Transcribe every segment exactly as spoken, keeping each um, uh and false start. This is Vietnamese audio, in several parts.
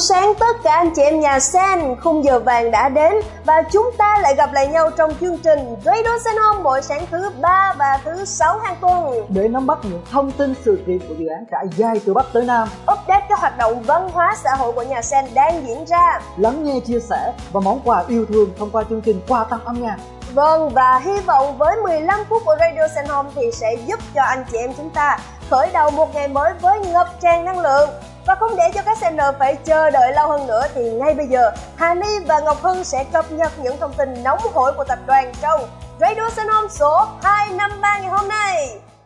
sáng tất cả anh chị em nhà Sen, khung giờ vàng đã đến và chúng ta lại gặp lại nhau trong chương trình Radio Sen Home mỗi sáng thứ ba và thứ sáu hàng tuần để nắm bắt những thông tin sự kiện của dự án trải dài từ Bắc tới Nam, update các hoạt động văn hóa xã hội của nhà Sen đang diễn ra, lắng nghe chia sẻ và món quà yêu thương thông qua chương trình quà tặng âm nhạc. Vâng, và hy vọng với mười lăm phút của Radio Sen Home thì sẽ giúp cho anh chị em chúng ta khởi đầu một ngày mới với ngập tràn năng lượng. Và không để cho các Senner phải chờ đợi lâu hơn nữa thì ngay bây giờ Hà Ni và Ngọc Hưng sẽ cập nhật những thông tin nóng hổi của tập đoàn trong Radio Sen Home số hai năm ba ngày hôm nay.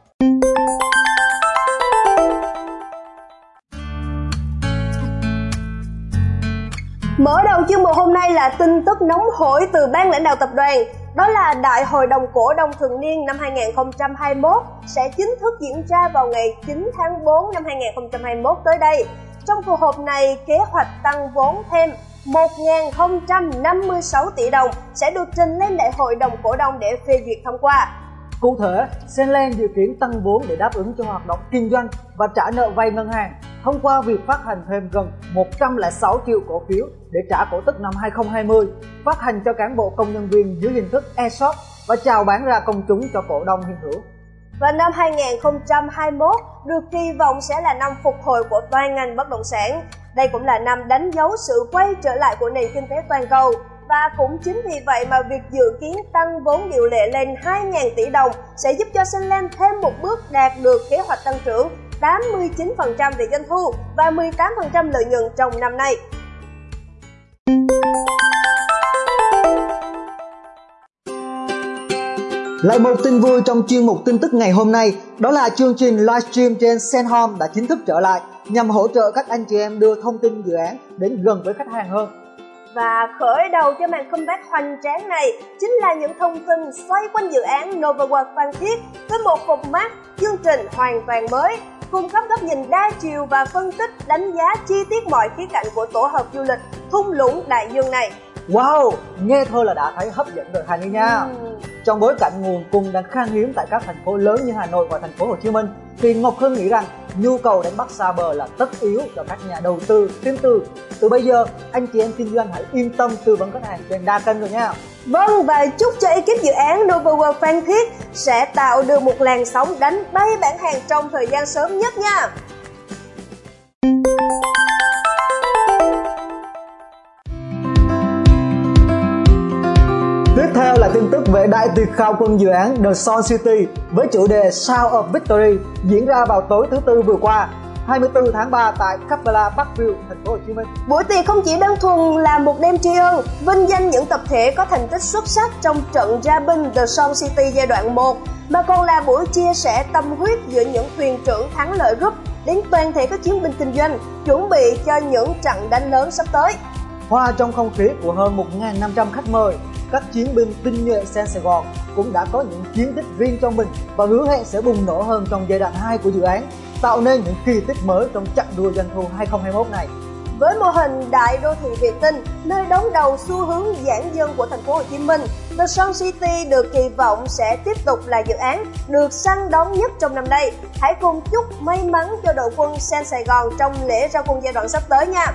Mở đầu chương mục hôm nay là tin tức nóng hổi từ ban lãnh đạo tập đoàn. Đó là Đại hội đồng cổ đông thường niên năm hai không hai mốt sẽ chính thức diễn ra vào ngày chín tháng tư năm hai không hai mốt tới đây. Trong cuộc họp này, kế hoạch tăng vốn thêm một nghìn không trăm năm mươi sáu tỷ đồng sẽ được trình lên Đại hội đồng cổ đông để phê duyệt thông qua. Cụ thể, Senland dự kiến tăng vốn để đáp ứng cho hoạt động kinh doanh và trả nợ vay ngân hàng thông qua việc phát hành thêm gần một trăm lẻ sáu triệu cổ phiếu để trả cổ tức năm hai không hai không, phát hành cho cán bộ công nhân viên dưới hình thức e-shop và chào bán ra công chúng cho cổ đông hiện hữu. Và năm hai không hai mốt được kỳ vọng sẽ là năm phục hồi của toàn ngành bất động sản. Đây cũng là năm đánh dấu sự quay trở lại của nền kinh tế toàn cầu. Và cũng chính vì vậy mà việc dự kiến tăng vốn điều lệ lên hai nghìn tỷ đồng sẽ giúp cho Senland thêm một bước đạt được kế hoạch tăng trưởng tám mươi chín phần trăm về doanh thu và mười tám phần trăm lợi nhuận trong năm nay. Lại một tin vui trong chuyên mục tin tức ngày hôm nay, đó là chương trình livestream trên Sen Home đã chính thức trở lại nhằm hỗ trợ các anh chị em đưa thông tin dự án đến gần với khách hàng hơn. Và khởi đầu cho màn comeback hoành tráng này chính là những thông tin xoay quanh dự án NovaWorld Phan Thiết với một format chương trình hoàn toàn mới, cung cấp góc nhìn đa chiều và phân tích đánh giá chi tiết mọi khía cạnh của tổ hợp du lịch thung lũng đại dương này. Wow, nghe thôi là đã thấy hấp dẫn rồi Hà Ni nha. Ừ. Trong bối cảnh nguồn cung đang khan hiếm tại các thành phố lớn như Hà Nội và thành phố Hồ Chí Minh, thì Ngọc Hưng nghĩ rằng nhu cầu đánh bắt xa bờ là tất yếu cho các nhà đầu tư tin từ. Từ bây giờ, anh chị em kinh doanh hãy yên tâm tư vấn khách hàng trên đa kênh rồi nha. Vâng, và chúc cho ekip dự án NovaWorld Phan Thiết sẽ tạo được một làn sóng đánh bay bản hàng trong thời gian sớm nhất nha. Tiếp theo là tin tức về đại tiệc khao quân dự án The Sun City với chủ đề Sound of Victory diễn ra vào tối thứ Tư vừa qua, hai mươi tư tháng ba tại Capella Parkview, thành phố Hồ Chí Minh. Buổi tiệc không chỉ đơn thuần là một đêm tri ân, vinh danh những tập thể có thành tích xuất sắc trong trận ra binh The Sun City giai đoạn một, mà còn là buổi chia sẻ tâm huyết giữa những thuyền trưởng thắng lợi group đến toàn thể các chiến binh kinh doanh chuẩn bị cho những trận đánh lớn sắp tới. Hòa trong không khí của hơn một nghìn năm trăm khách mời, các chiến binh tinh nhuệ Sen Sài Gòn cũng đã có những chiến tích riêng trong mình và hứa hẹn sẽ bùng nổ hơn trong giai đoạn hai của dự án, tạo nên những kỳ tích mới trong chặng đua doanh thu hai không hai mốt này. Với mô hình đại đô thị vệ tinh, nơi đón đầu xu hướng giãn dân của thành phố Hồ Chí Minh, The Sun City được kỳ vọng sẽ tiếp tục là dự án được săn đón nhất trong năm nay. Hãy cùng chúc may mắn cho đội quân Sen Sài Gòn trong lễ ra quân giai đoạn sắp tới nha.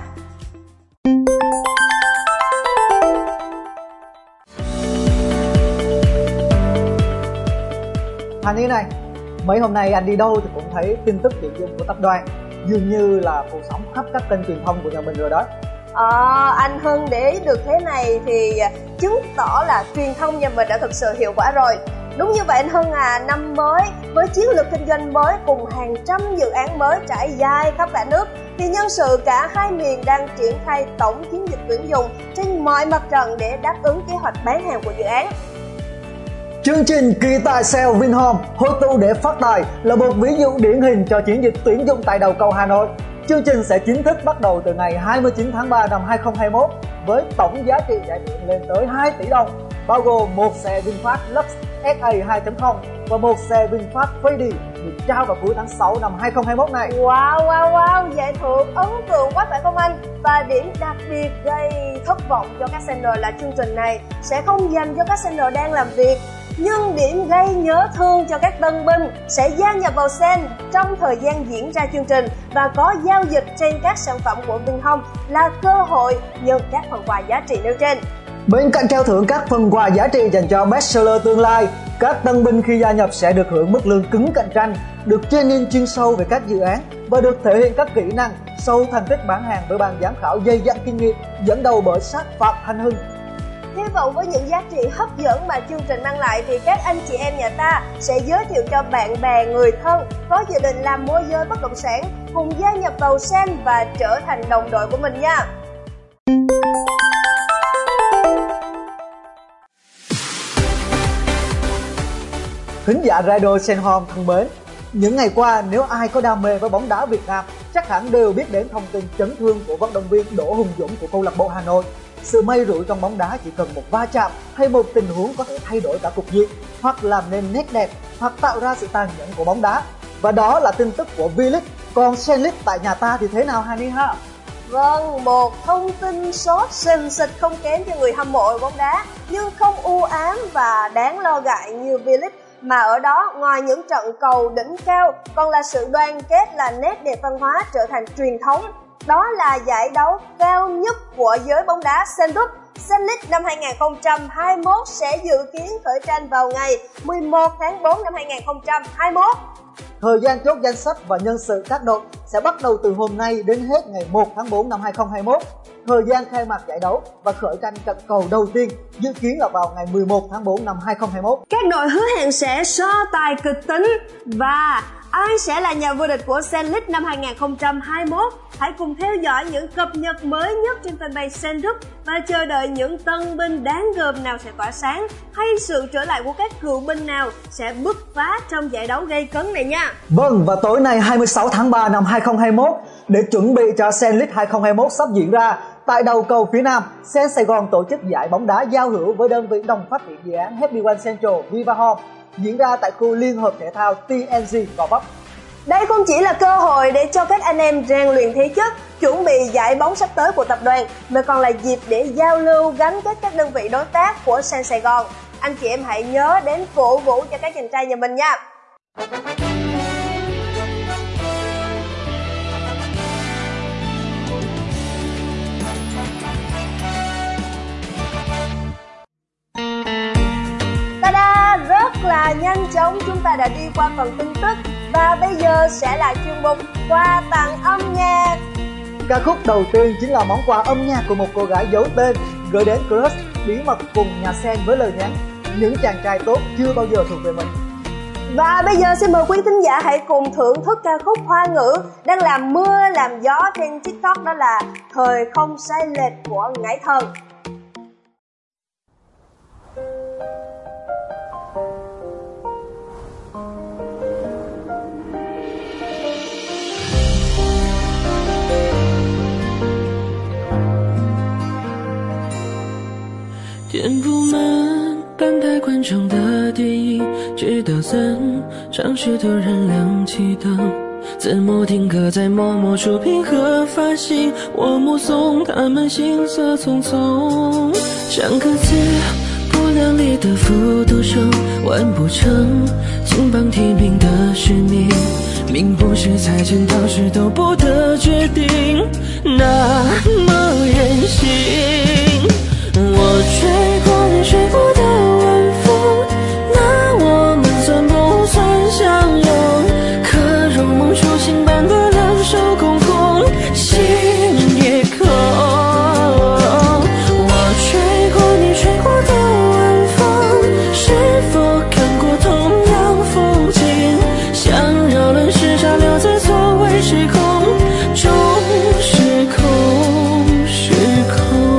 Hà Ni này, mấy hôm nay anh đi đâu thì cũng thấy tin tức tuyển dụng của tập đoàn dường như là phủ sóng khắp các kênh truyền thông của nhà mình rồi đó. À, anh Hưng để ý được thế này thì chứng tỏ là truyền thông nhà mình đã thực sự hiệu quả rồi. Đúng như vậy anh Hưng à, năm mới với chiến lược kinh doanh mới cùng hàng trăm dự án mới trải dài khắp cả nước thì nhân sự cả hai miền đang triển khai tổng chiến dịch tuyển dụng trên mọi mặt trận để đáp ứng kế hoạch bán hàng của dự án. Chương trình Kỳ tài Sale Vinhome hội tụ để phát tài là một ví dụ điển hình cho chiến dịch tuyển dụng tại đầu cầu Hà Nội. Chương trình sẽ chính thức bắt đầu từ ngày hai mươi chín tháng ba năm hai không hai mốt với tổng giá trị giải thưởng lên tới hai tỷ đồng, bao gồm một xe VinFast Lux ét a hai chấm không và một xe VinFast Fady được trao vào cuối tháng sáu năm hai không hai mốt này. Wow, wow, wow, giải thưởng ấn tượng quá phải không anh? Và điểm đặc biệt gây thất vọng cho các seller là chương trình này sẽ không dành cho các seller đang làm việc Nhưng điểm gây nhớ thương cho các tân binh sẽ gia nhập vào Sen trong thời gian diễn ra chương trình và có giao dịch trên các sản phẩm của Vinhome là cơ hội nhận các phần quà giá trị nêu trên. Bên cạnh trao thưởng các phần quà giá trị dành cho bestseller tương lai, các tân binh khi gia nhập sẽ được hưởng mức lương cứng cạnh tranh, được training chuyên sâu về các dự án và được thể hiện các kỹ năng sâu thành tích bán hàng với ban giám khảo dày dặn kinh nghiệm dẫn đầu bởi sát Phạm Thanh Hưng. Hy vọng với những giá trị hấp dẫn mà chương trình mang lại thì các anh chị em nhà ta sẽ giới thiệu cho bạn bè, người thân có dự định làm môi giới bất động sản cùng gia nhập vào Sen và trở thành đồng đội của mình nha. Thính giả Radio Sen Home thân mến, những ngày qua nếu ai có đam mê với bóng đá Việt Nam chắc hẳn đều biết đến thông tin chấn thương của vận động viên Đỗ Hùng Dũng của câu lạc bộ Hà Nội. Sự may rủi trong bóng đá chỉ cần một va chạm hay một tình huống có thể thay đổi cả cục diện, hoặc làm nên nét đẹp, hoặc tạo ra sự tàn nhẫn của bóng đá. Và đó là tin tức của V-League. Còn Sen League tại nhà ta thì thế nào Hà Ni ha? Vâng, một thông tin sốt sình sịch không kém cho người hâm mộ bóng đá, nhưng không u ám và đáng lo ngại như V-League. Mà ở đó, ngoài những trận cầu đỉnh cao, còn là sự đoàn kết, là nét đẹp văn hóa trở thành truyền thống. Đó là giải đấu cao nhất của giới bóng đá Sen Cup. Sen League năm hai không hai mốt sẽ dự kiến khởi tranh vào ngày mười một tháng tư năm hai không hai mốt. Thời gian chốt danh sách và nhân sự các đội sẽ bắt đầu từ hôm nay đến hết ngày một tháng tư năm hai không hai mốt. Thời gian khai mạc giải đấu và khởi tranh trận cầu đầu tiên dự kiến là vào ngày mười một tháng tư năm hai không hai mốt. Các đội hứa hẹn sẽ so tài kịch tính và ai sẽ là nhà vô địch của Sen League năm hai không hai mốt? Hãy cùng theo dõi những cập nhật mới nhất trên fanpage Sen Cup và chờ đợi những tân binh đáng gờm nào sẽ tỏa sáng, hay sự trở lại của các cựu binh nào sẽ bứt phá trong giải đấu gây cấn này nha. Vâng, và tối nay hai mươi sáu tháng ba năm hai không hai mốt, để chuẩn bị cho Sen League hai không hai mốt sắp diễn ra, tại đầu cầu phía Nam, Sen Sài Gòn tổ chức giải bóng đá giao hữu với đơn vị đồng phát triển dự án Happy One Central Viva Home diễn ra tại khu liên hợp thể thao tê en giê Gò Vấp. Đây không chỉ là cơ hội để cho các anh em rèn luyện thể chất, chuẩn bị giải bóng sắp tới của tập đoàn, mà còn là dịp để giao lưu, gắn kết các đơn vị đối tác của Sen Sài Gòn. Anh chị em hãy nhớ đến cổ vũ cho các chàng trai nhà mình nha. Ta-da! Rất là nhanh chóng chúng ta đã đi qua phần tin tức và bây giờ sẽ là chuyên mục quà tặng âm nhạc. Ca khúc đầu tiên chính là món quà âm nhạc của một cô gái giấu tên gửi đến crush bí mật cùng nhà Sen với lời nhắn: những chàng trai tốt chưa bao giờ thuộc về mình. Và bây giờ xin mời quý thính giả hãy cùng thưởng thức ca khúc Hoa ngữ đang làm mưa làm gió trên TikTok, đó là Thời không sai lệch của Ngải Thần. 填不满半排观众的电影，直到散场时突然亮起灯，字幕定格在某某出品和发行，我目送他们行色匆匆，像个字不量力的复读生，完不成金榜题名的使命，命不是财神到时都不得决定，那么任性。我吹过你吹过的晚风，那我们算不算相拥？可如梦初醒般的两手空空，心也空。我吹过你吹过的晚风，是否看过同样风景？想绕轮时差留在错位时空中，时空时空。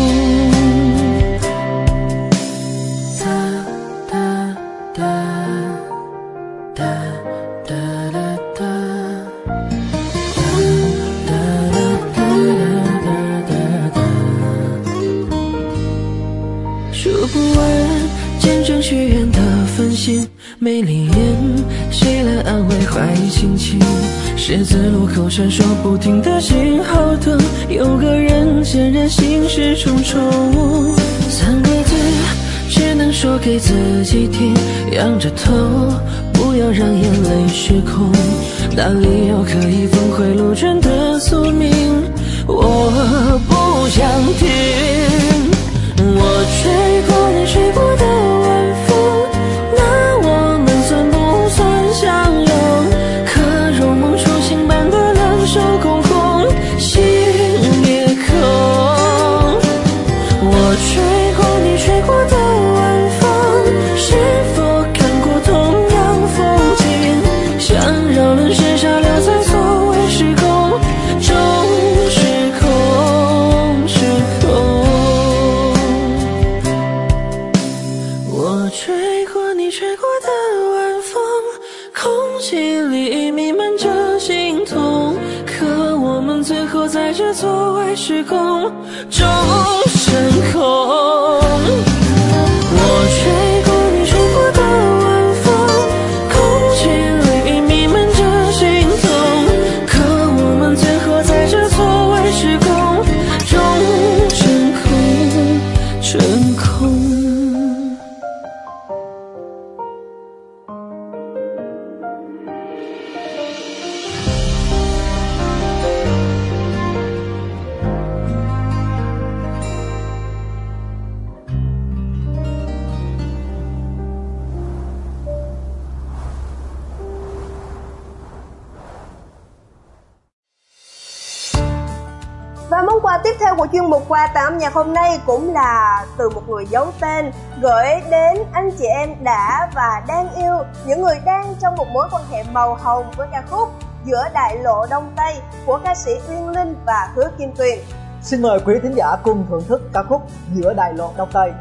许愿的分心，没灵验，谁来安慰坏心情？十字路口闪烁不停的信号灯，有个人显然心事重重，三个字只能说说给自己听，仰着头，不要让眼泪失控。哪里有可以峰回路转的宿命？我不想听。我吹过你吹过的晚风，那我们算不算相拥？可如梦初醒般的两手空空，心也空。我吹过你吹过的晚风，是否看过同样风景？想绕轮写下留在所谓时空中，时空时空。我吹过你吹过的晚风，空气里弥漫着心痛，可我们最后在这错位时空中升空。我吹过你吹过的晚风，空气里弥漫着心痛，可我们最后在这错位时空中升空升空。 Và món quà tiếp theo của chuyên mục quà tặng âm nhạc hôm nay cũng là từ một người giấu tên, gửi đến anh chị em đã và đang yêu, những người đang trong một mối quan hệ màu hồng với ca khúc Giữa Đại Lộ Đông Tây của ca sĩ Uyên Linh và Hứa Kim Tuyền. Xin mời quý thính giả cùng thưởng thức ca khúc Giữa Đại Lộ Đông Tây.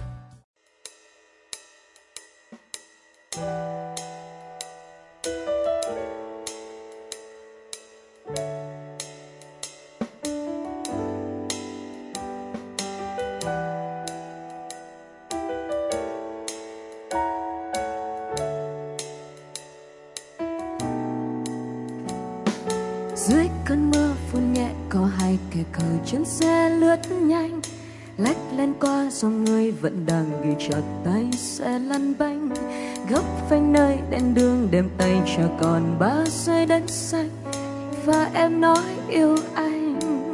Dưới cơn mưa phun nhẹ có hai kẻ cờ trên xe lướt nhanh, lách lên qua dòng người vẫn đang ghi chặt tay xe lăn bánh, góc phanh nơi đèn đường đêm tay chờ còn ba giây đến xanh và em nói yêu anh.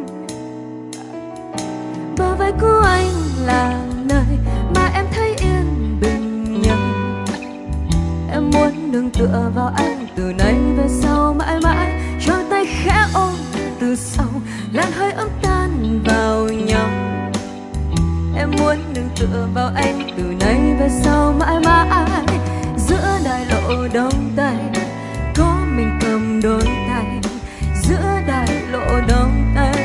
Bờ vai của anh là nơi mà em thấy yên bình nhân, em muốn nương tựa vào anh từ nay về sau mãi mãi, cho tay khẽ ôm từ sau làn hơi ấm tan vào nhau. Em muốn nương tựa vào anh từ nay về sau mãi mãi, giữa đại lộ Đông Tây có mình cầm đôi tay, giữa đại lộ Đông Tây.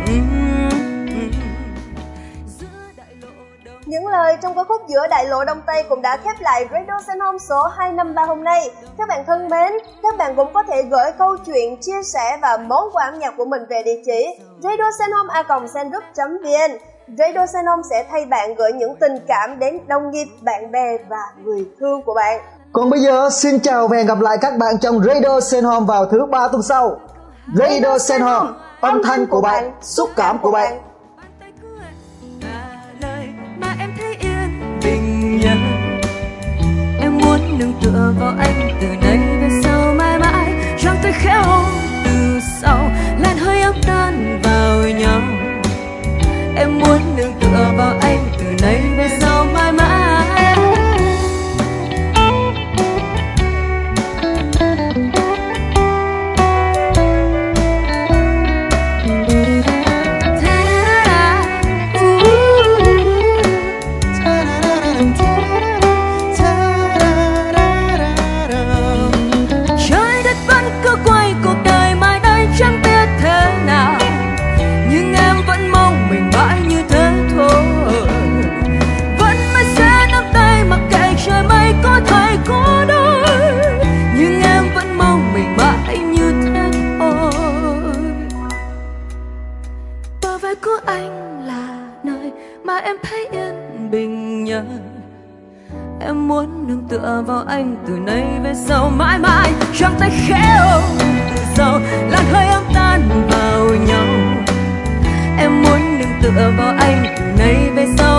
Những lời trong ca khúc Giữa Đại Lộ Đông Tây cũng đã khép lại Radio Sen Home số hai năm ba hôm nay. Các bạn thân mến, các bạn cũng có thể gửi câu chuyện, chia sẻ và món quà âm nhạc của mình về địa chỉ radio sen home a còng sengroup chấm vn. Radio Sen Home sẽ thay bạn gửi những tình cảm đến đồng nghiệp, bạn bè và người thương của bạn. Còn bây giờ xin chào và hẹn gặp lại các bạn trong Radio Sen Home vào thứ ba tuần sau. Radio Sen Home, âm thanh của bạn, xúc cảm của bạn. Em muốn nương tựa vào anh từ nay về sau mãi mãi, trong tay khẽ ôm từ sau làn hơi ấm tan vào nhau. Em muốn nương tựa vào anh từ nay về sau mãi mãi. Em muốn nương tựa vào anh từ nay về sau mãi mãi, trong tay khẽ ôm từ sau làn hơi ấm tan vào nhau. Em muốn nương tựa vào anh từ nay về sau